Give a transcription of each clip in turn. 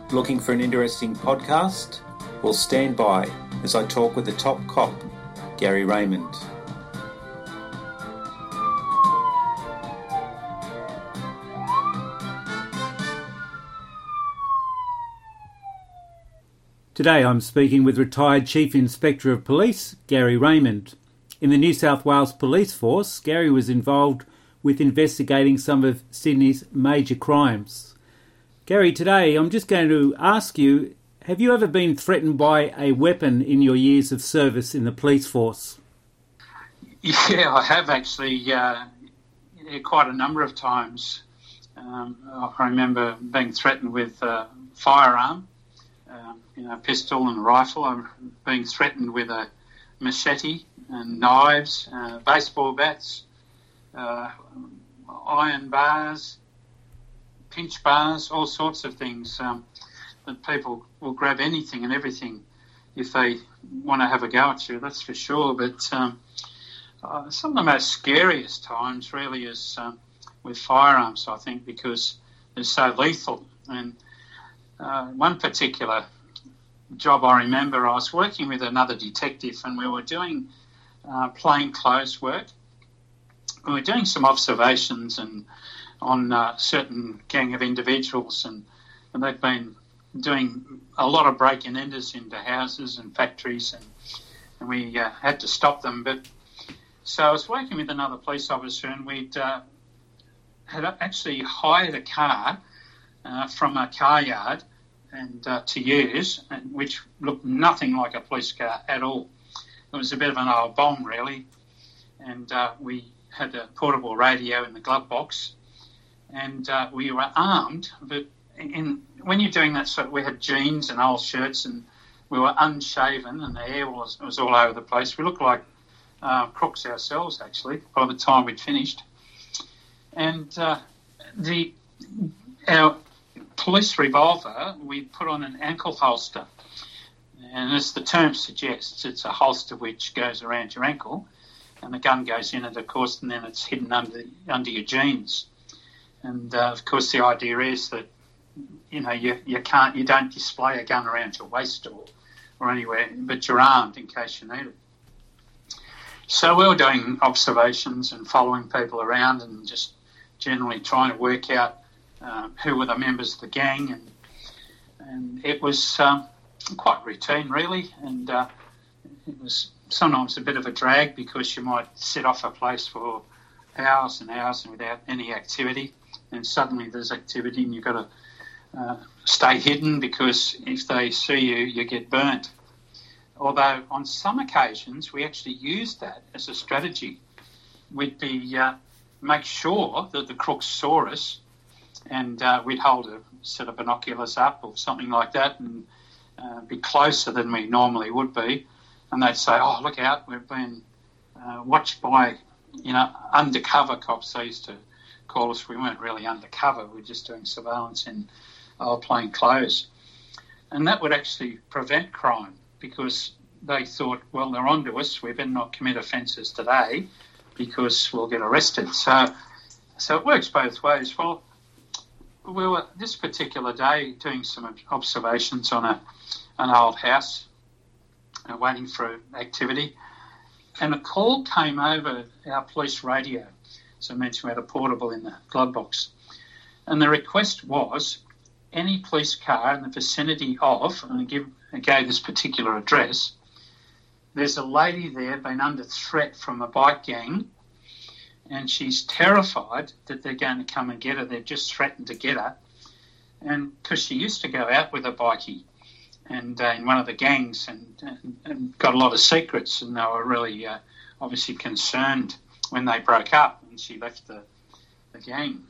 Looking for an interesting podcast? Well, stand by as I talk with the top cop, Gary Raymond. Today I'm speaking with retired Chief Inspector of Police, Gary Raymond. In the New South Wales Police Force, Gary was involved with investigating some of Sydney's major crimes. Gary, today I'm just going to ask you, have you ever been threatened by a weapon in your years of service in the police force? Yeah, I have actually, quite a number of times. I remember being threatened with a firearm, a pistol and a rifle. I'm being threatened with a machete and knives, baseball bats, iron bars, pinch bars, all sorts of things that people will grab anything and everything if they want to have a go at you, that's for sure. But some of the most scariest times really is with firearms, I think, because they're so lethal. And one particular job I remember, I was working with another detective and we were doing plainclothes work. We were doing some observations and on a certain gang of individuals, and they'd been doing a lot of break-and-enters into houses and factories, and we had to stop them. But so I was working with another police officer, and we'd had actually hired a car from a car yard and to use, which looked nothing like a police car at all. It was a bit of an old bomb, really, and we had a portable radio in the glove box, and we were armed. But when you're doing that, so we had jeans and old shirts, and we were unshaven, and the hair was all over the place. We looked like crooks ourselves, actually, by the time we'd finished. And our police revolver, we put on an ankle holster. And as the term suggests, it's a holster which goes around your ankle, and the gun goes in it, of course, and then it's hidden under your jeans. And of course, the idea is that you don't display a gun around your waist or anywhere, but you're armed in case you need it. So we were doing observations and following people around, and just generally trying to work out who were the members of the gang, and it was quite routine, really, and it was sometimes a bit of a drag because you might sit off a place for hours and hours and without any activity, and suddenly there's activity and you've got to stay hidden because if they see you, you get burnt. Although on some occasions we actually used that as a strategy. We'd make sure that the crooks saw us, and we'd hold a set of binoculars up or something like that and be closer than we normally would be, and they'd say, "Oh, look out, we've been watched by, undercover cops." They used to call us. We weren't really undercover, we were just doing surveillance in our plain clothes. And that would actually prevent crime because they thought, well, they're onto us, we better not commit offences today because we'll get arrested. So it works both ways. Well, we were this particular day doing some observations on an old house, waiting for activity, and a call came over our police radio. As I mentioned, we had a portable in the glove box, and the request was any police car in the vicinity of, and I gave this particular address, there's a lady there been under threat from a bike gang, and she's terrified that they're going to come and get her. They've just threatened to get her, and because she used to go out with a bikie and in one of the gangs and got a lot of secrets, and they were really obviously concerned when they broke up and she left the gang.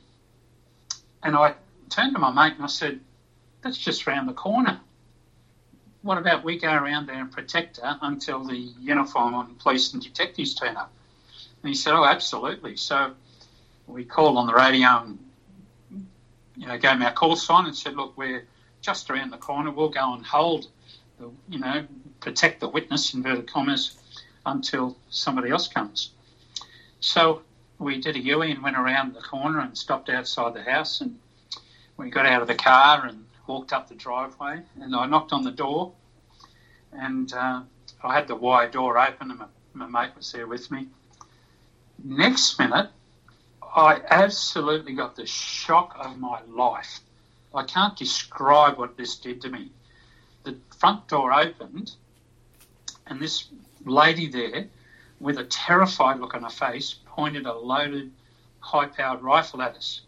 And I turned to my mate and I said, "That's just round the corner. What about we go around there and protect her until the uniform on police and detectives turn up?" And he said, "Oh, absolutely." So we called on the radio and gave him our call sign and said, "Look, we're just around the corner. We'll go and hold, protect the witness, inverted commas, until somebody else comes." So we did a U-turn and went around the corner and stopped outside the house, and we got out of the car and walked up the driveway, and I knocked on the door, and I had the wire door open, and my mate was there with me. Next minute, I absolutely got the shock of my life. I can't describe what this did to me. The front door opened, and this lady there, with a terrified look on her face, pointed a loaded, high-powered rifle at us.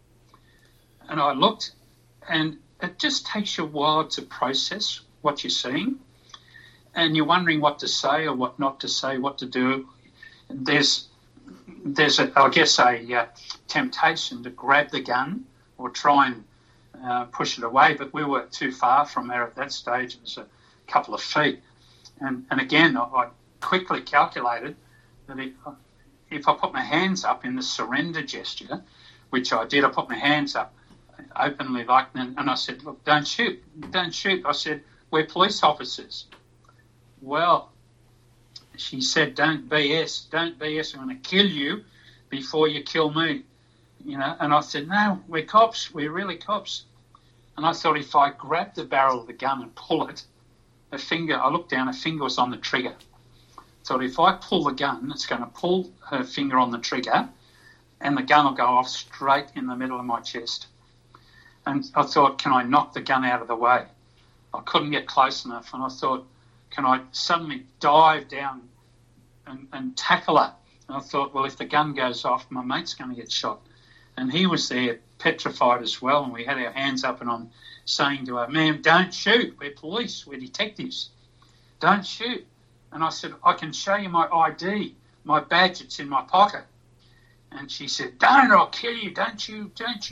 And I looked, and it just takes you a while to process what you're seeing, and you're wondering what to say or what not to say, what to do. There's I guess, a temptation to grab the gun or try and push it away, but we were too far from there at that stage. It was a couple of feet. And again, I quickly calculated that if I put my hands up in the surrender gesture, which I did, I put my hands up openly and I said, look, don't shoot. I said, we're police officers. Well, she said, don't BS, I'm going to kill you before you kill me. And I said, no, we're cops, we're really cops. And I thought if I grabbed the barrel of the gun and pull it, I looked down, her finger was on the trigger. So if I pull the gun, it's going to pull her finger on the trigger and the gun will go off straight in the middle of my chest. And I thought, can I knock the gun out of the way? I couldn't get close enough, and I thought, can I suddenly dive down and tackle her? And I thought, well, if the gun goes off, my mate's going to get shot. And he was there, petrified as well, and we had our hands up, and I'm saying to her, ma'am, don't shoot. We're police, we're detectives. Don't shoot. And I said, I can show you my ID, my badge, it's in my pocket. And she said, don't, or I'll kill you, don't you,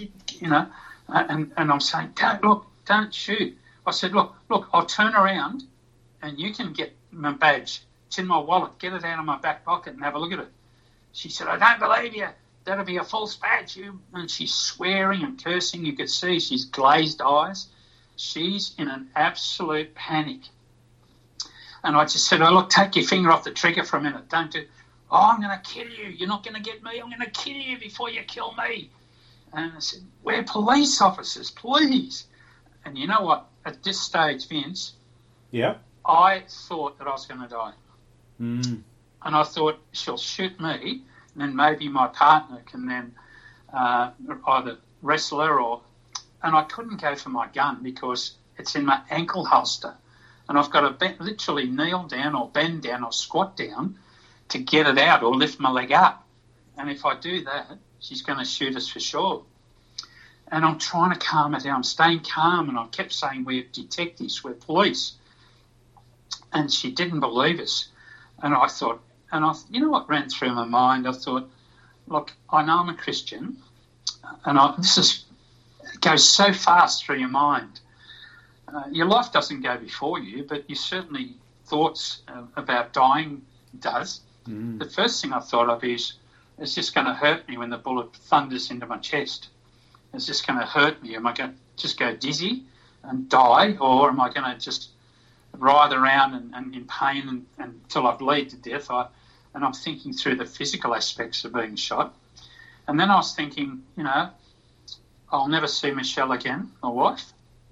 And I'm saying, don't shoot. I said, look, I'll turn around and you can get my badge. It's in my wallet. Get it out of my back pocket and have a look at it. She said, I don't believe you. That'll be a false badge. And she's swearing and cursing. You could see she's glazed eyes. She's in an absolute panic. And I just said, oh, look, take your finger off the trigger for a minute. Don't do, I'm going to kill you. You're not going to get me. I'm going to kill you before you kill me. And I said, we're police officers, please. And you know what? At this stage, Vince, yeah, I thought that I was going to die. Mm. And I thought, she'll shoot me, and then maybe my partner can then either wrestle her or... And I couldn't go for my gun because it's in my ankle holster. And I've got to literally kneel down or bend down or squat down to get it out or lift my leg up. And if I do that, she's going to shoot us for sure. And I'm trying to calm her down. I'm staying calm, and I kept saying, we're detectives, we're police. And she didn't believe us. And I thought, you know what ran through my mind? I thought, look, I know I'm a Christian, and it goes so fast through your mind. Your life doesn't go before you, but you certainly thoughts about dying does. Mm. The first thing I thought of is, it's just going to hurt me when the bullet thunders into my chest. It's just going to hurt me. Am I going to just go dizzy and die, or am I going to just writhe around and in pain until I bleed to death? And I'm thinking through the physical aspects of being shot. And then I was thinking, I'll never see Michelle again, my wife.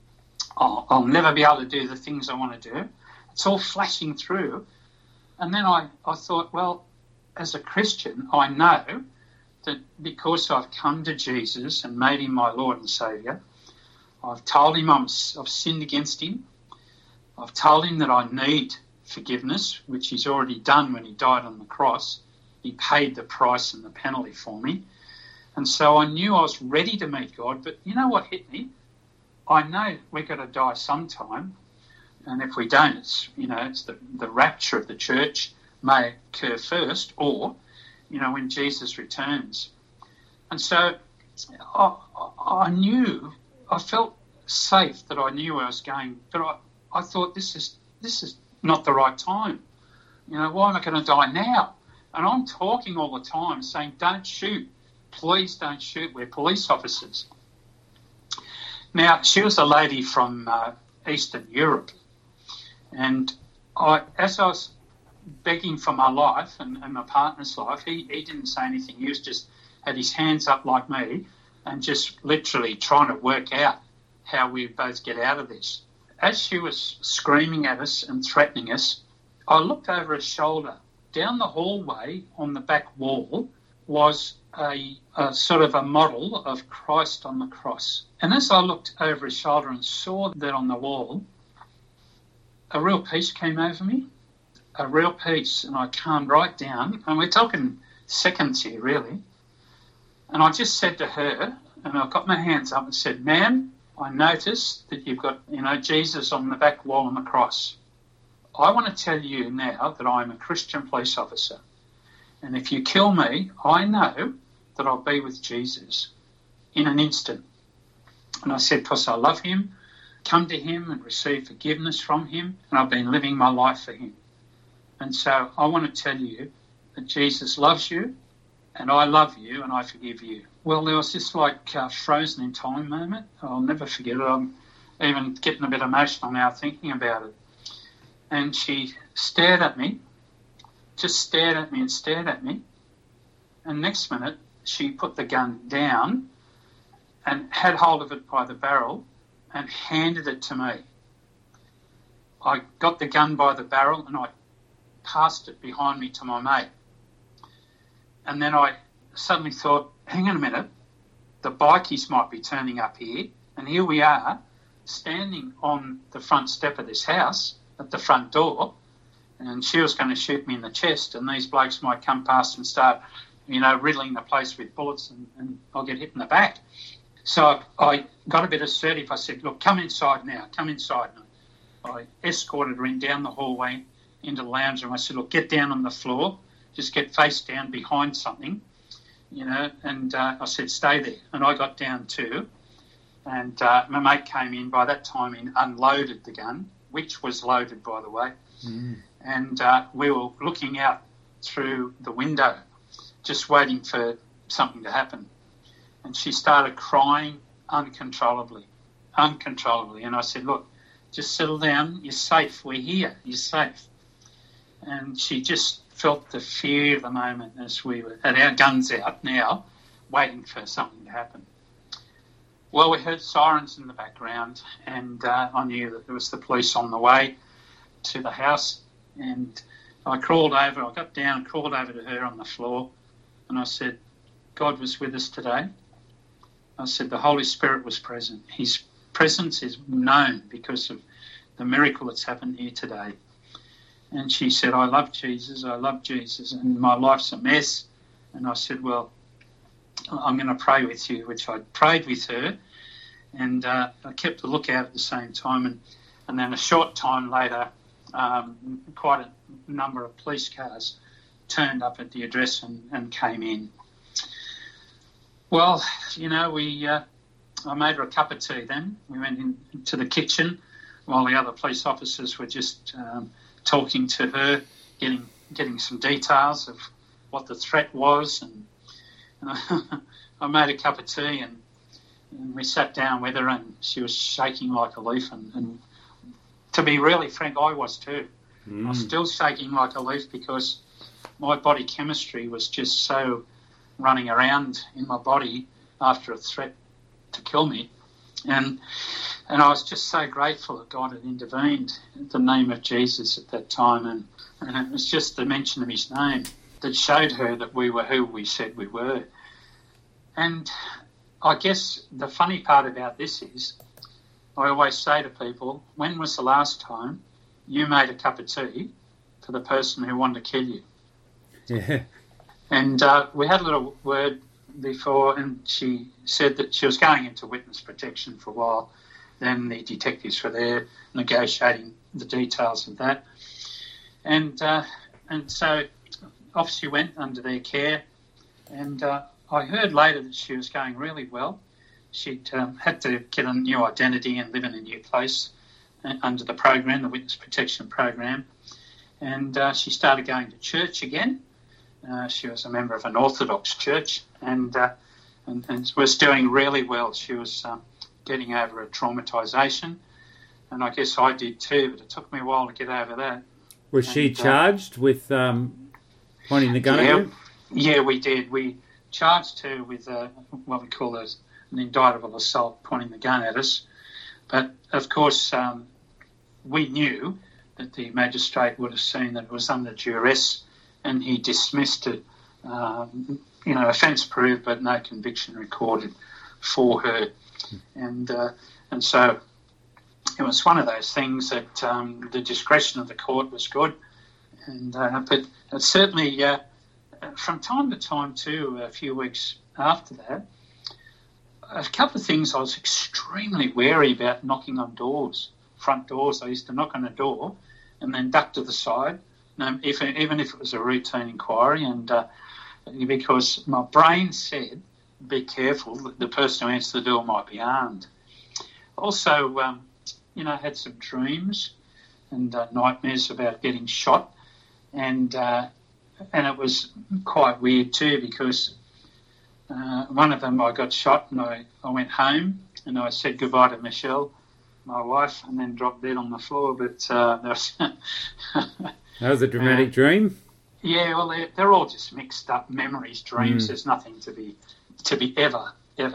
I'll never be able to do the things I want to do. It's all flashing through. And then I thought, well, as a Christian, I know that because I've come to Jesus and made him my Lord and Saviour, I've told him I've sinned against him. I've told him that I need forgiveness, which he's already done when he died on the cross. He paid the price and the penalty for me. And so I knew I was ready to meet God. But you know what hit me? I know we're going to die sometime. And if we don't, it's the rapture of the church may occur first, or, when Jesus returns. And so I knew, I felt safe that I knew where I was going, but I thought this is not the right time. Why am I going to die now? And I'm talking all the time saying, don't shoot. Please don't shoot. We're police officers. Now, she was a lady from Eastern Europe. And as I was begging for my life and my partner's life, he didn't say anything. He was just had his hands up like me and just literally trying to work out how we both get out of this. As she was screaming at us and threatening us, I looked over her shoulder. Down the hallway on the back wall was a sort of a model of Christ on the cross. And as I looked over his shoulder and saw that on the wall, a real peace came over me, a real peace, and I calmed right down. And we're talking seconds here, really. And I just said to her, and I got my hands up and said, "Ma'am, I noticed that you've got, Jesus on the back wall on the cross. I want to tell you now that I'm a Christian police officer. And if you kill me, I know that I'll be with Jesus in an instant." And I said, "Because I love him, come to him and receive forgiveness from him, and I've been living my life for him. And so I want to tell you that Jesus loves you, and I love you, and I forgive you." Well, there was this frozen in time moment. I'll never forget it. I'm even getting a bit emotional now thinking about it. And she stared at me, just stared at me and stared at me. And next minute, she put the gun down and had hold of it by the barrel and handed it to me. I got the gun by the barrel and I passed it behind me to my mate. And then I suddenly thought, hang on a minute, the bikies might be turning up here, and here we are standing on the front step of this house at the front door, and she was going to shoot me in the chest, and these blokes might come past and start, riddling the place with bullets, and I'll get hit in the back. So I got a bit assertive. I said, "Look, come inside now, come inside." And I escorted her in down the hallway into the lounge room. I said, "Look, get down on the floor, just get face down behind something, and I said, "Stay there." And I got down too, and my mate came in. By that time, he unloaded the gun, which was loaded, by the way, and we were looking out through the window, just waiting for something to happen. And she started crying uncontrollably. And I said, "Look, just settle down. You're safe. We're here. You're safe." And she just felt the fear of the moment as we were at our guns out now, waiting for something to happen. Well, we heard sirens in the background, and I knew that there was the police on the way to the house. And I got down and crawled over to her on the floor, and I said, "God was with us today." I said, "The Holy Spirit was present. His presence is known because of the miracle that's happened here today." And she said, "I love Jesus, and my life's a mess." And I said, "Well, I'm going to pray with you," which I prayed with her, and I kept a lookout at the same time. And then a short time later, quite a number of police cars turned up at the address and came in. Well, I made her a cup of tea then. We went into the kitchen while the other police officers were just talking to her, getting some details of what the threat was. And I made a cup of tea and we sat down with her, and she was shaking like a leaf. And to be really frank, I was too. I was still shaking like a leaf because my body chemistry was just so running around in my body after a threat to kill me. And I was just so grateful that God had intervened in the name of Jesus at that time. And it was just the mention of his name that showed her that we were who we said we were. And I guess the funny part about this is I always say to people, when was the last time you made a cup of tea for the person who wanted to kill you? Yeah. And we had a little word before, and she said that she was going into witness protection for a while. Then the detectives were there negotiating the details of that. And so off she went under their care. And I heard later that she was going really well. She'd had to get a new identity and live in a new place under the program, the witness protection program. And she started going to church again. She was a member of an Orthodox church and was doing really well. She was getting over her traumatisation, and I guess I did too, but it took me a while to get over that. Was she charged with pointing the gun at you? Yeah, we did. We charged her with what we call an indictable assault, pointing the gun at us. But, of course, we knew that the magistrate would have seen that it was under duress, and he dismissed it. Offence proved, but no conviction recorded for her. And so it was one of those things that the discretion of the court was good. But it certainly, from time to time too, a few weeks after that, a couple of things I was extremely wary about knocking on doors, front doors. I used to knock on a door and then duck to the side, even if it was a routine inquiry, and because my brain said, be careful, the person who answers the door might be armed. Also, I had some dreams and nightmares about getting shot, and it was quite weird too, because one of them I got shot, and I went home and I said goodbye to Michelle, my wife, and then dropped dead on the floor. But that was a dramatic dream. Yeah, well, they're all just mixed up memories, dreams. There's nothing to be ever,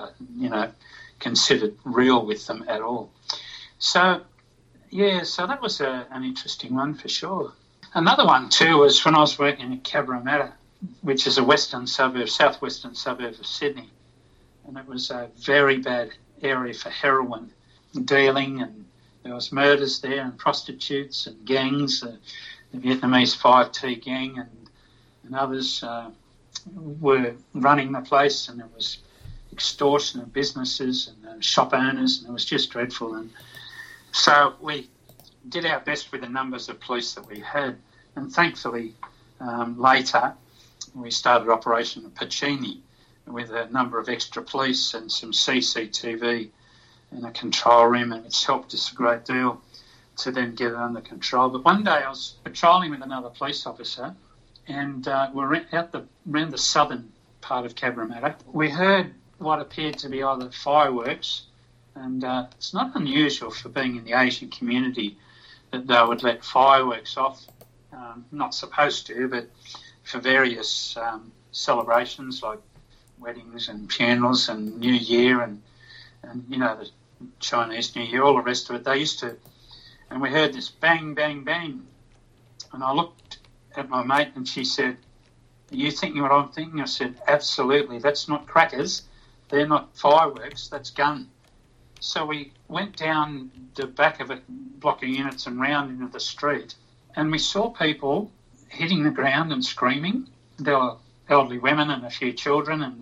considered real with them at all. So that was an interesting one for sure. Another one too was when I was working at Cabramatta, which is a southwestern suburb of Sydney, and it was a very bad area for heroin dealing, and there was murders there and prostitutes and gangs, the Vietnamese 5T gang and others were running the place, and there was extortion of businesses and shop owners, and it was just dreadful. And so we did our best with the numbers of police that we had, and thankfully later we started Operation Puccini with a number of extra police and some CCTV in a control room, and it's helped us a great deal to then get it under control. But one day I was patrolling with another police officer, and we're out around the southern part of Cabramatta. We heard what appeared to be either fireworks, and it's not unusual for being in the Asian community that they would let fireworks off. Not supposed to, but for various celebrations like weddings and funerals and New Year and the Chinese New Year, all the rest of it, they used to. And we heard this bang, bang, bang. And I looked at my mate and she said, "Are you thinking what I'm thinking?" I said, "Absolutely. That's not crackers. They're not fireworks. That's gun." So we went down the back of a block of units and round into the street, and we saw people hitting the ground and screaming. There were elderly women and a few children and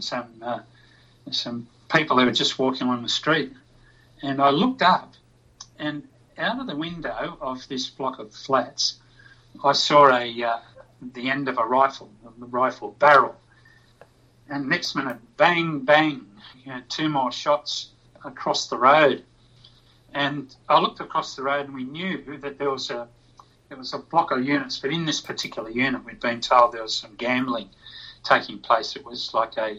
some people who were just walking along the street. And I looked up, and out of the window of this block of flats, I saw the end of a rifle barrel. And next minute, bang, bang, two more shots across the road. And I looked across the road, and we knew that there was a block of units, but in this particular unit, we'd been told there was some gambling taking place. It was like a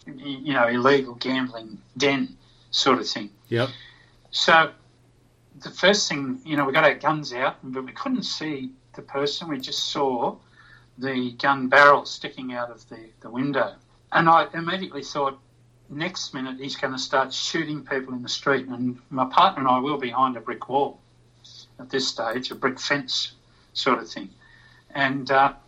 illegal gambling den sort of thing. Yep. So the first thing, we got our guns out, but we couldn't see the person. We just saw the gun barrel sticking out of the window. And I immediately thought, next minute he's going to start shooting people in the street. And my partner and I were behind a brick wall at this stage, a brick fence sort of thing. And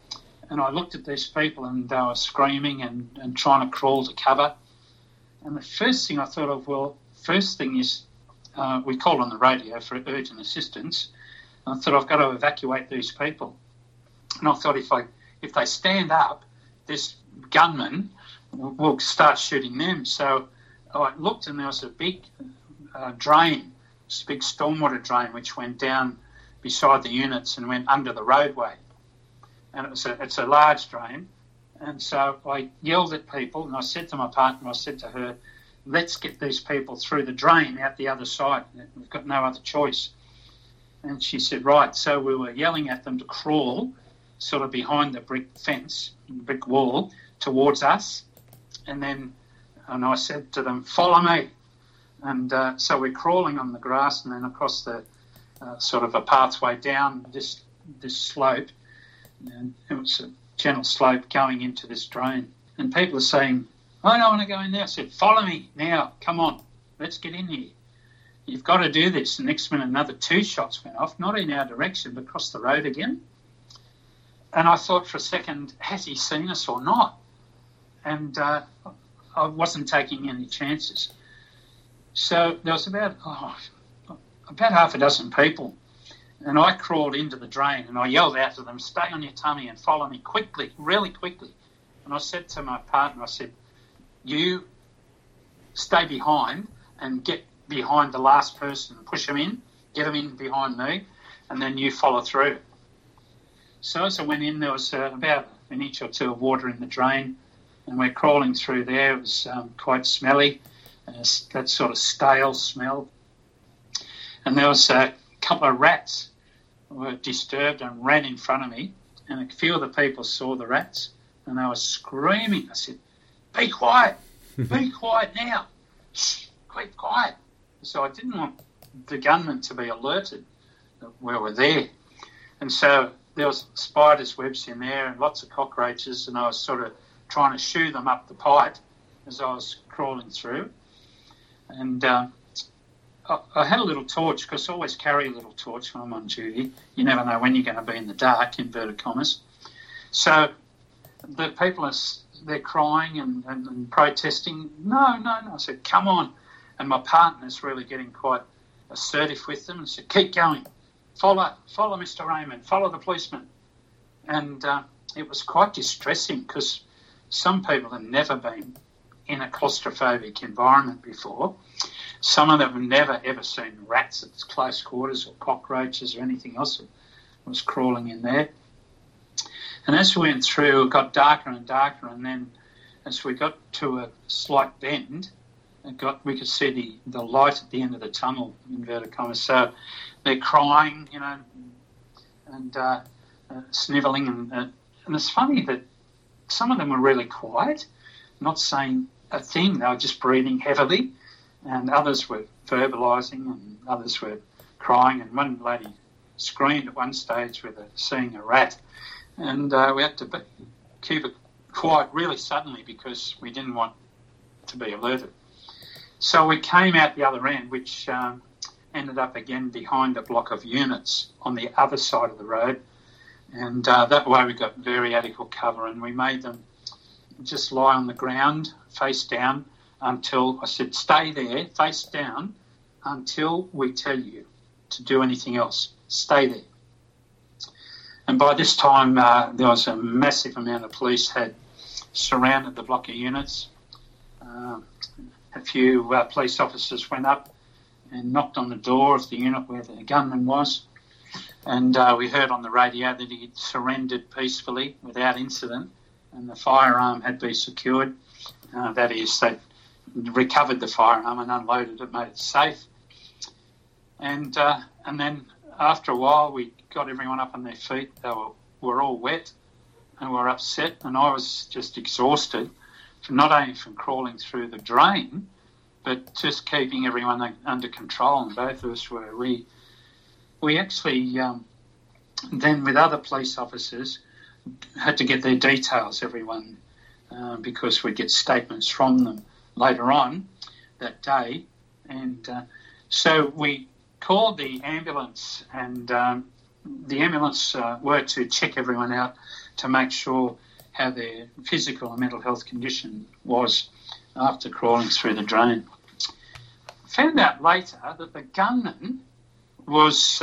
I looked at these people, and they were screaming and trying to crawl to cover. And the first thing I thought of, first thing is we called on the radio for urgent assistance. And I thought, I've got to evacuate these people. And I thought, if they stand up, this gunman will start shooting them. So I looked, and there was a big drain, this big stormwater drain, which went down beside the units and went under the roadway. And it's a large drain. And so I yelled at people, and I said to my partner, I said to her, "Let's get these people through the drain out the other side. We've got no other choice." And she said, right. So we were yelling at them to crawl sort of behind the brick fence, brick wall, towards us. And I said to them, "Follow me." And so we're crawling on the grass and then across the sort of a pathway down this slope. And it was a gentle slope going into this drain. And people are saying, "I don't want to go in there." I said, "Follow me now. Come on. Let's get in here." you've got to do this. The next minute, another 2 shots went off, not in our direction, but across the road again. And I thought for a second, has he seen us or not? And I wasn't taking any chances. So there was about half a dozen people. And I crawled into the drain and I yelled out to them, stay on your tummy and follow me quickly, really quickly. And I said to my partner, I said, you stay behind and get behind the last person, push them in, get them in behind me, and then you follow through. So as I went in, there was about an inch or 2 of water in the drain, and we're crawling through there. It was quite smelly, that sort of stale smell. And there was a couple of rats who were disturbed and ran in front of me, and a few of the people saw the rats, and they were screaming. I said, be quiet, be quiet now, shh, keep quiet. So I didn't want the gunmen to be alerted that we were there. And so there was spiders' webs in there and lots of cockroaches, and I was sort of trying to shoo them up the pipe as I was crawling through. And I had a little torch, because I always carry a little torch when I'm on duty. You never know when you're going to be in the dark, inverted commas. So the people they're crying and protesting. No. I said, come on. And my partner's really getting quite assertive with them and said, keep going. Follow Mr. Raymond, follow the policeman. And it was quite distressing, because some people have never been in a claustrophobic environment before. Some of them have never, ever seen rats at close quarters or cockroaches or anything else that was crawling in there. And as we went through, it got darker and darker, and then as we got to a slight bend, we could see the light at the end of the tunnel, inverted commas. So they're crying, and snivelling. And it's funny that some of them were really quiet, not saying a thing. They were just breathing heavily. And others were verbalising, and others were crying. And one lady screamed at one stage with seeing a rat. And we had to keep it quiet really suddenly, because we didn't want to be alerted. So we came out the other end, which ended up again behind a block of units on the other side of the road. And that way we got very adequate cover, and we made them just lie on the ground, face down, until I said, stay there, face down, until we tell you to do anything else. Stay there. And by this time, there was a massive amount of police had surrounded the block of units. A few police officers went up and knocked on the door of the unit where the gunman was. And we heard on the radio that he had surrendered peacefully without incident, and the firearm had been secured. That is, they recovered the firearm and unloaded it, made it safe. And then after a while, we got everyone up on their feet. They were all wet and were upset, and I was just exhausted, not only from crawling through the drain, but just keeping everyone under control. And both of us were. We actually then, with other police officers, had to get their details, everyone, because we'd get statements from them later on that day. And so we called the ambulance, and the ambulance were to check everyone out to make sure how their physical and mental health condition was after crawling through the drain. Found out later that the gunman was,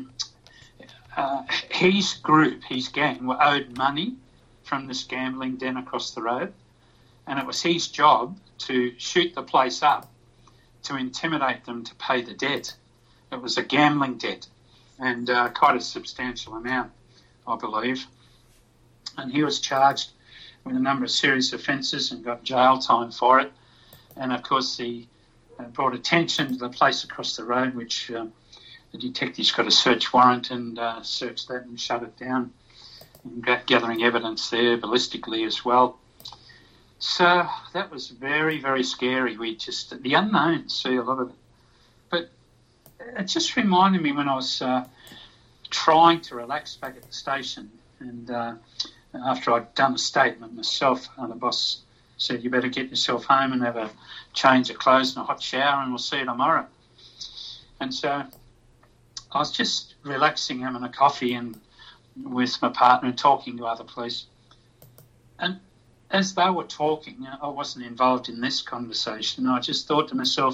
his group, his gang, were owed money from this gambling den across the road, and it was his job to shoot the place up to intimidate them to pay the debt. It was a gambling debt, and quite a substantial amount, I believe. And he was charged with a number of serious offences and got jail time for it. And, of course, he brought attention to the place across the road, which the detectives got a search warrant and searched that and shut it down, and gathering evidence there ballistically as well. So that was very, very scary. The unknown, see a lot of it. But it just reminded me when I was trying to relax back at the station, and after I'd done a statement myself, the boss said, you better get yourself home and have a change of clothes and a hot shower, and we'll see you tomorrow. And so I was just relaxing, having a coffee and with my partner and talking to other police. And as they were talking, I wasn't involved in this conversation. I just thought to myself,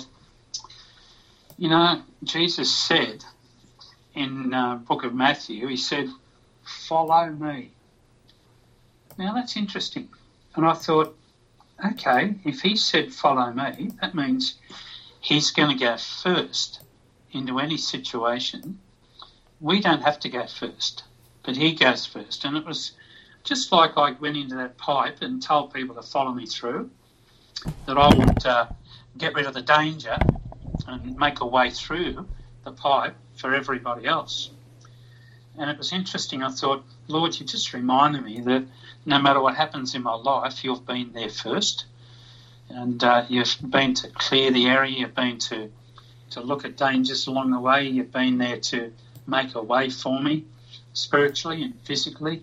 Jesus said in book of Matthew, he said, "Follow me." Now that's interesting. And I thought, okay, if he said follow me, that means he's going to go first into any situation. We don't have to go first, but he goes first. And it was just like I went into that pipe and told people to follow me through, that I would get rid of the danger and make a way through the pipe for everybody else. And it was interesting. I thought, Lord, you just reminded me that no matter what happens in my life, you've been there first. And you've been to clear the area, you've been to look at dangers along the way, you've been there to make a way for me, spiritually and physically.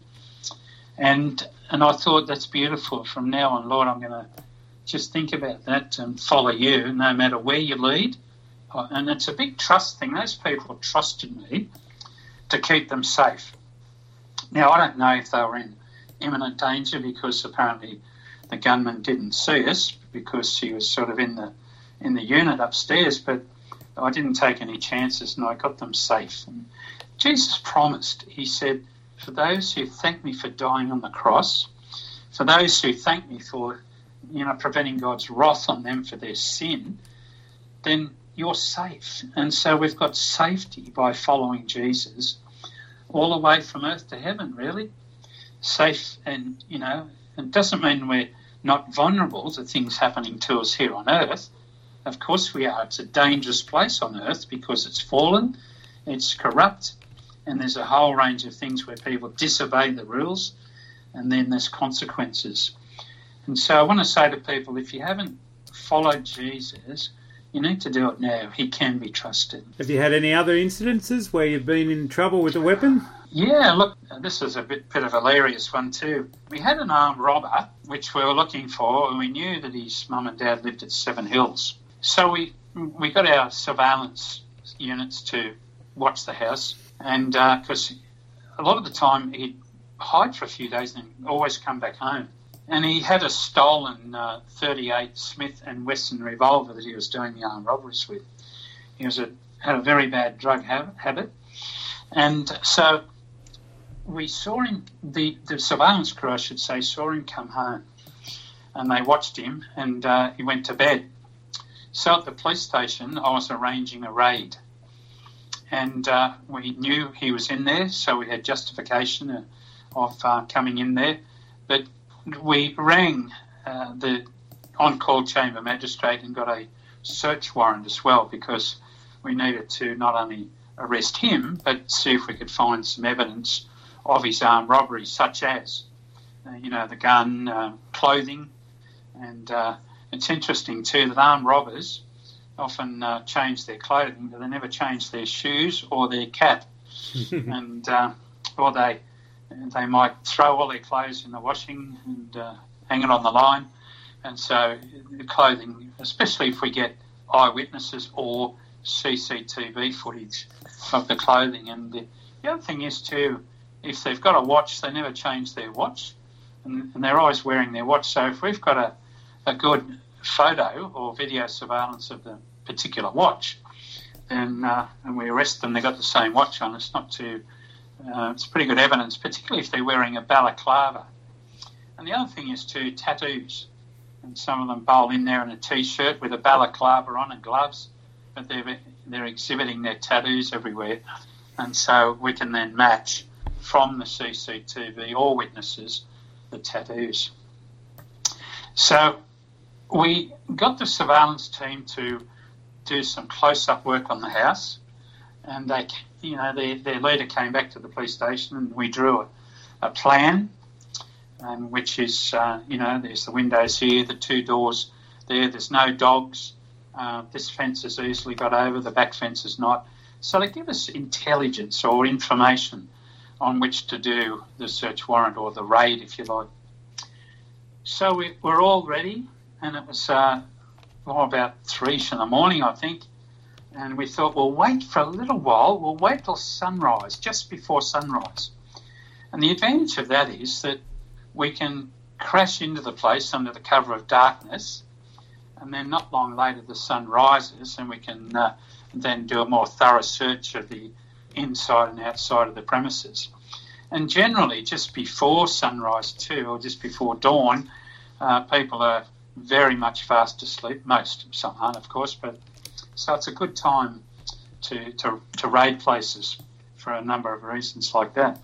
And I thought, that's beautiful. From now on, Lord, I'm going to just think about that and follow you no matter where you lead. And it's a big trust thing. Those people trusted me to keep them safe. Now, I don't know if they were in imminent danger, because apparently the gunman didn't see us because he was sort of in the unit upstairs, but I didn't take any chances and I got them safe. And Jesus promised, he said, for those who thank me for dying on the cross, for those who thank me for, preventing God's wrath on them for their sin, then you're safe. And so we've got safety by following Jesus all the way from earth to heaven, really. Safe, and, it doesn't mean we're not vulnerable to things happening to us here on earth. Of course we are. It's a dangerous place on earth because it's fallen, it's corrupt, and there's a whole range of things where people disobey the rules, and then there's consequences. And so I want to say to people, if you haven't followed Jesus, you need to do it now. He can be trusted. Have you had any other incidences where you've been in trouble with a weapon? Yeah, look, this is a bit of a hilarious one too. We had an armed robber, which we were looking for, and we knew that his mum and dad lived at Seven Hills. So we got our surveillance units to watch the house, and because a lot of the time he'd hide for a few days and always come back home. And he had a stolen .38 Smith & Wesson revolver that he was doing the armed robberies with. He had a very bad drug habit. And so we saw him, the surveillance crew, I should say, saw him come home. And they watched him, and he went to bed. So at the police station, I was arranging a raid. And we knew he was in there, so we had justification of coming in there. But we rang the on-call chamber magistrate and got a search warrant as well, because we needed to not only arrest him but see if we could find some evidence of his armed robbery, such as, the gun, clothing. And it's interesting too that armed robbers often change their clothing, but they never change their shoes or their cap. And or they might throw all their clothes in the washing and hang it on the line. And so the clothing, especially if we get eyewitnesses or CCTV footage of the clothing. And the other thing is too, if they've got a watch, they never change their watch, and they're always wearing their watch. So if we've got a good photo or video surveillance of the particular watch, then and we arrest them, they've got the same watch on, it's pretty good evidence, particularly if they're wearing a balaclava. And the other thing is too, tattoos. And some of them bowl in there in a T-shirt with a balaclava on and gloves, but they're exhibiting their tattoos everywhere. And so we can then match from the CCTV or witnesses the tattoos. So we got the surveillance team to do some close-up work on the house, and their leader came back to the police station, and we drew a plan, which is, there's the windows here, the two doors there, there's no dogs, this fence is easily got over, the back fence is not. So they give us intelligence or information on which to do the search warrant or the raid, if you like. So we're all ready, and it was about 3-ish in the morning, I think, And we thought, we'll wait for a little while. We'll wait till sunrise, just before sunrise. And the advantage of that is that we can crash into the place under the cover of darkness, and then not long later the sun rises, and we can then do a more thorough search of the inside and outside of the premises. And generally, just before sunrise too, or just before dawn, people are very much fast asleep. Most, some aren't, of course, but so it's a good time to raid places for a number of reasons like that.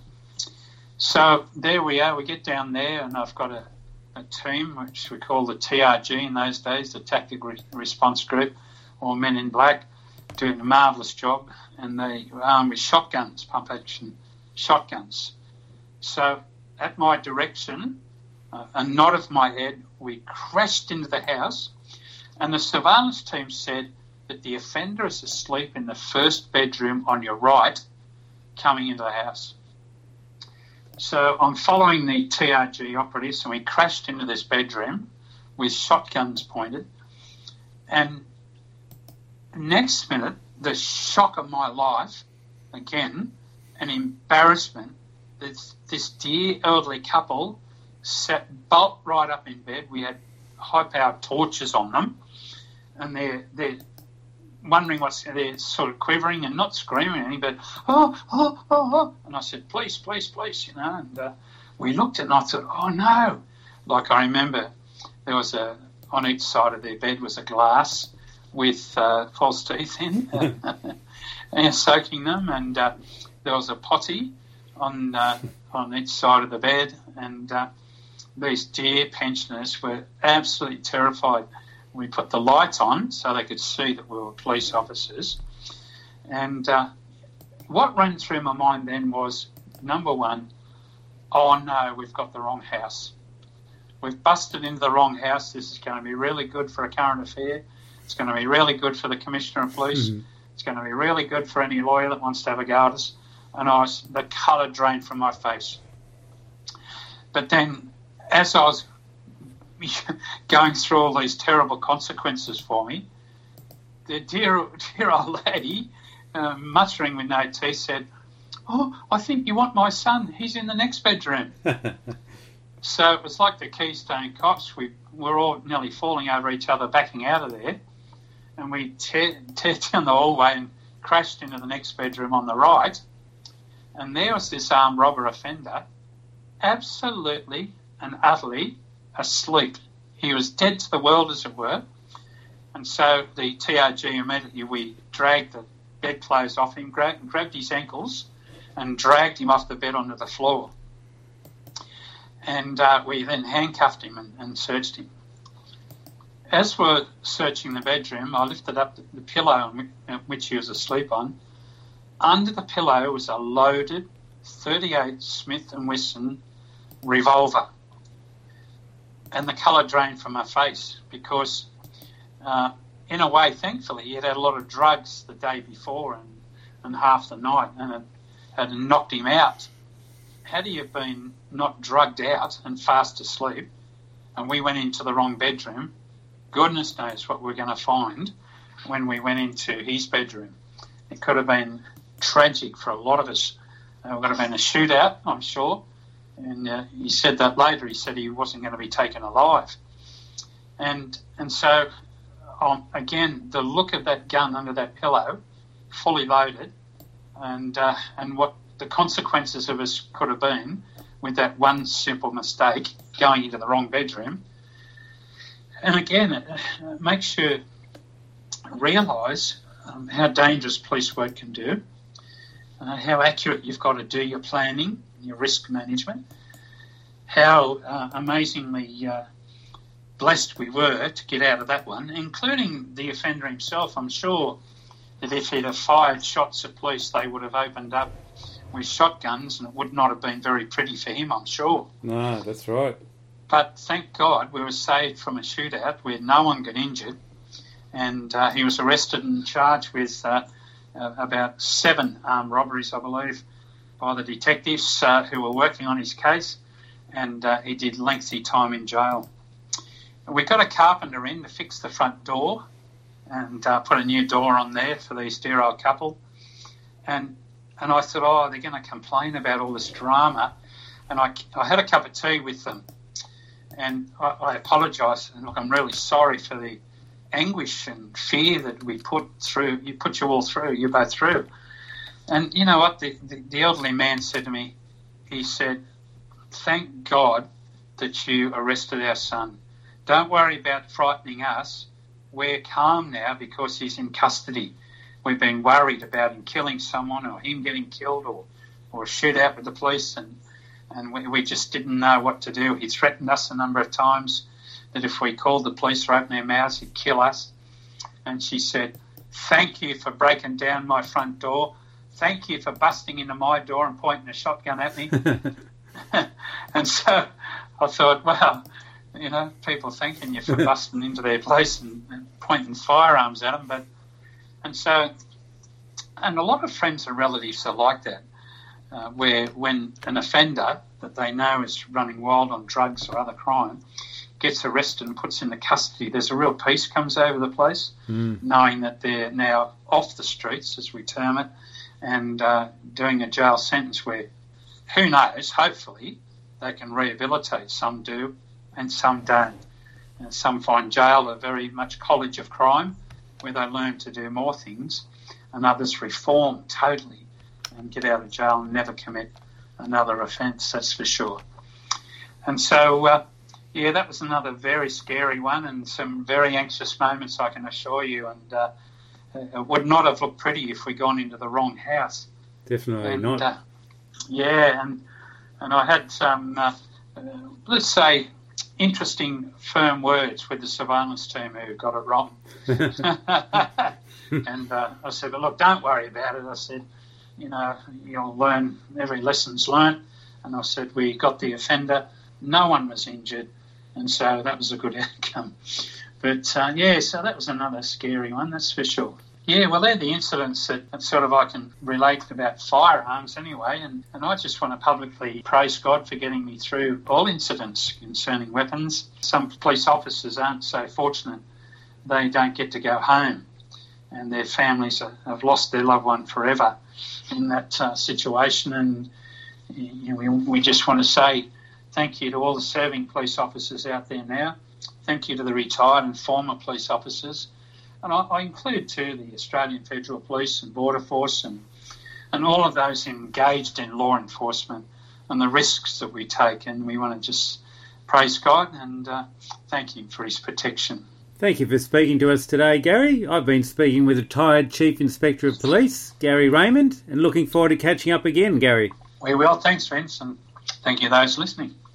So there we are. We get down there, and I've got a team, which we call the TRG in those days, the Tactical Response Group, or Men in Black, doing a marvellous job, and they were armed with shotguns, pump-action shotguns. So at my direction, a nod of my head, we crashed into the house, and the surveillance team said that the offender is asleep in the first bedroom on your right, coming into the house. So I'm following the TRG operatives, and we crashed into this bedroom with shotguns pointed. And next minute, the shock of my life, again, an embarrassment, this dear elderly couple sat bolt right up in bed. We had high-powered torches on them, and they're wondering they're sort of quivering and not screaming anything, but oh. And I said, please, and we looked at it, and I thought, oh no. Like, I remember there was on each side of their bed was a glass with false teeth in, and soaking them, and there was a potty on each side of the bed, and these dear pensioners were absolutely terrified. We put the light on so they could see that we were police officers. And what ran through my mind then was, number one, oh no, we've got the wrong house. We've busted into the wrong house. This is going to be really good for a current affair. It's going to be really good for the Commissioner of Police. Mm-hmm. It's going to be really good for any lawyer that wants to have a go at us. And the colour drained from my face. But then, as I was going through all these terrible consequences for me, the dear old lady, muttering with no teeth, said, oh, I think you want my son. He's in the next bedroom. So it was like the Keystone Cops. We were all nearly falling over each other, backing out of there, and we tear down the hallway and crashed into the next bedroom on the right. And there was this armed robber offender, absolutely and utterly asleep. He was dead to the world, as it were. And so the TRG immediately, we dragged the bedclothes off him, grabbed his ankles and dragged him off the bed onto the floor. And we then handcuffed him and searched him. As we're searching the bedroom, I lifted up the pillow which he was asleep on. Under the pillow was a loaded .38 Smith & Wesson revolver. And the colour drained from my face because, in a way, thankfully, he had had a lot of drugs the day before and half the night, and it had knocked him out. Had he have been not drugged out and fast asleep, and we went into the wrong bedroom, goodness knows what we're going to find when we went into his bedroom. It could have been tragic for a lot of us. It would have been a shootout, I'm sure. And he said that later. He said he wasn't going to be taken alive. And so, again, the look of that gun under that pillow, fully loaded, and what the consequences of us could have been with that one simple mistake, going into the wrong bedroom. And again, it makes you realise how dangerous police work can do, how accurate you've got to do your planning, your risk management, how amazingly blessed we were to get out of that one, including the offender himself. I'm sure that if he'd have fired shots at police, they would have opened up with shotguns, and it would not have been very pretty for him, I'm sure. No, that's right. But thank God we were saved from a shootout where no one got injured, and he was arrested and charged with about 7 armed robberies, I believe, by the detectives who were working on his case, and he did lengthy time in jail. We got a carpenter in to fix the front door, and put a new door on there for these dear old couple. And I thought, oh, they're going to complain about all this drama. And I had a cup of tea with them, and I apologised. And look, I'm really sorry for the anguish and fear that we put you all through, you both through. And you know what? The elderly man said to me, he said, thank God that you arrested our son. Don't worry about frightening us. We're calm now because he's in custody. We've been worried about him killing someone or him getting killed or a shootout with the police, and we just didn't know what to do. He threatened us a number of times that if we called the police or opened our mouths, he'd kill us. And she said, thank you for breaking down my front door. Thank you for busting into my door and pointing a shotgun at me. And so I thought, well, you know, people thanking you for busting into their place and pointing firearms at them. And a lot of friends and relatives are like that, where when an offender that they know is running wild on drugs or other crime gets arrested and puts into custody, there's a real peace comes over the place, knowing that they're now off the streets, as we term it, and doing a jail sentence where, who knows, hopefully they can rehabilitate. Some do and some don't. And some find jail a very much college of crime where they learn to do more things, and others reform totally and get out of jail and never commit another offence, that's for sure. And so, yeah, that was another very scary one and some very anxious moments, I can assure you, and it would not have looked pretty if we'd gone into the wrong house. Definitely not. Yeah, and I had some, let's say, interesting firm words with the surveillance team who got it wrong. And I said, but look, don't worry about it. I said, you know, you'll learn, every lesson's learned. And I said, we got the offender, no one was injured, and so that was a good outcome. But, yeah, so that was another scary one, that's for sure. Yeah, well, they're the incidents that sort of I can relate about firearms anyway, and I just want to publicly praise God for getting me through all incidents concerning weapons. Some police officers aren't so fortunate. They don't get to go home, and their families have lost their loved one forever in that situation. And you know, we just want to say thank you to all the serving police officers out there now. Thank you to the retired and former police officers. And I include too the Australian Federal Police and Border Force and all of those engaged in law enforcement and the risks that we take. And we want to just praise God and thank Him for His protection. Thank you for speaking to us today, Gary. I've been speaking with retired Chief Inspector of Police, Gary Raymond, and looking forward to catching up again, Gary. We will. Thanks, Vince, and thank you those listening.